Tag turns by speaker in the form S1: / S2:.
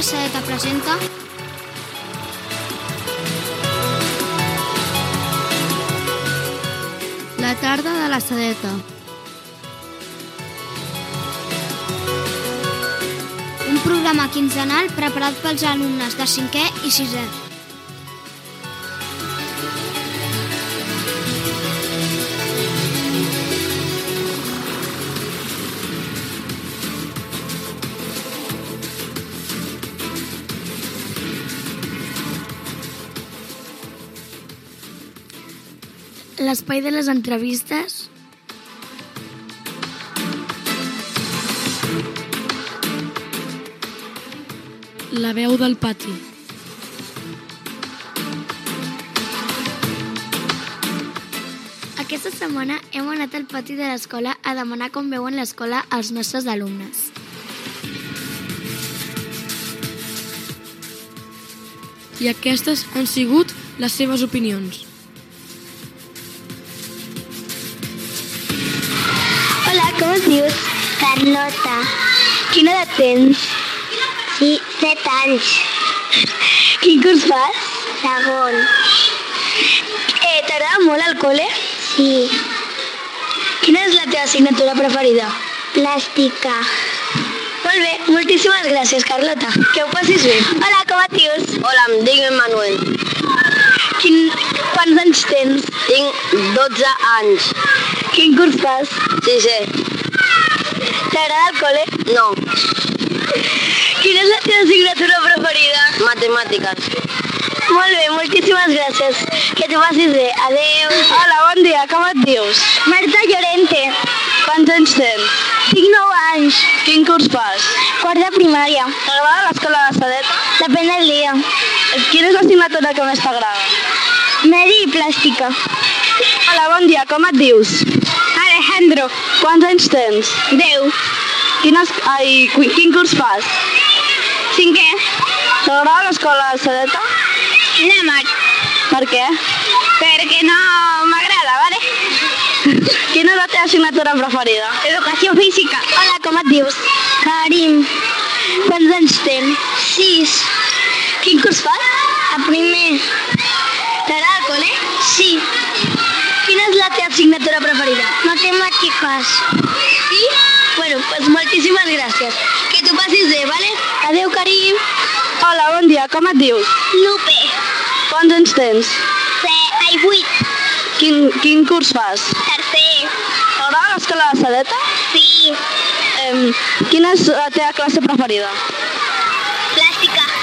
S1: Sedeta presenta La tarda de la Sedeta. Un programa quinzenal preparat pels alumnes de 5è i 6è. L'espai de les entrevistes, la veu del pati. Aquesta setmana hem anat al pati de l'escola a demanar com veuen l'escola als nostres alumnes. I aquestes han sigut les seves opinions.
S2: Hola, com et dius?
S3: Carlota.
S2: Quina edat tens?
S3: Sí, 7 anys.
S2: Quin curs fas?
S3: Segon.
S2: T'agrada molt el col·le?
S3: Sí.
S2: Quina és la teva assignatura preferida?
S3: Plàstica.
S2: Molt bé, moltíssimes gràcies, Carlota. Que ho passis bé. Hola, com et dius?
S4: Hola, em dic Emmanuel.
S2: Quants anys tens?
S4: Tinc 12 anys.
S2: Quin curs fas?
S4: Sisè.
S2: T'agrada el col·le?
S4: No.
S2: Quina és la teva assignatura preferida?
S4: Matemàtiques.
S2: Molt bé, moltíssimes gràcies. Que t'ho passis bé. Adéu. Hola, bon dia, com et dius? Marta Llorente. Quants anys tens? Tinc 9 anys. Quin curs fas?
S3: Quart de primària.
S2: T'agrada l'escola de Sedeta?
S3: Depèn del dia.
S2: Quina és l'assignatura que més t'agrada?
S3: Medi i plàstica.
S2: Hola, bon dia, com et dius?
S3: Alejandro.
S2: Quants anys tens?
S3: 10.
S2: Quin curs fas?
S3: 5è.
S2: T'agrada l'escola de Sedeta?
S3: La Mar.
S2: Per què?
S3: Perquè no m'agrada, vale?
S2: Quina és la teva assignatura preferida?
S3: Educació física.
S2: Hola, com et dius?
S3: Karim.
S2: Quants anys tens?
S3: 6.
S2: Quin curs fas?
S3: A primer.
S2: T'agrada el col·le?
S3: Sí.
S2: Quina és la teva assignatura preferida?
S3: Matemàtiques.
S2: Sí? Bueno, pues moltíssimes gràcies. Que t'ho passis bé, vale? Adéu, Karim. Hola, bon dia, com et dius?
S3: Lupe.
S2: Quants anys tens?
S3: 8.
S2: Quin curs fas?
S3: Tercer.
S2: T'agrada l'escola de Sedeta?
S3: Sí.
S2: Quina és la teva classe preferida?
S3: Plàstica.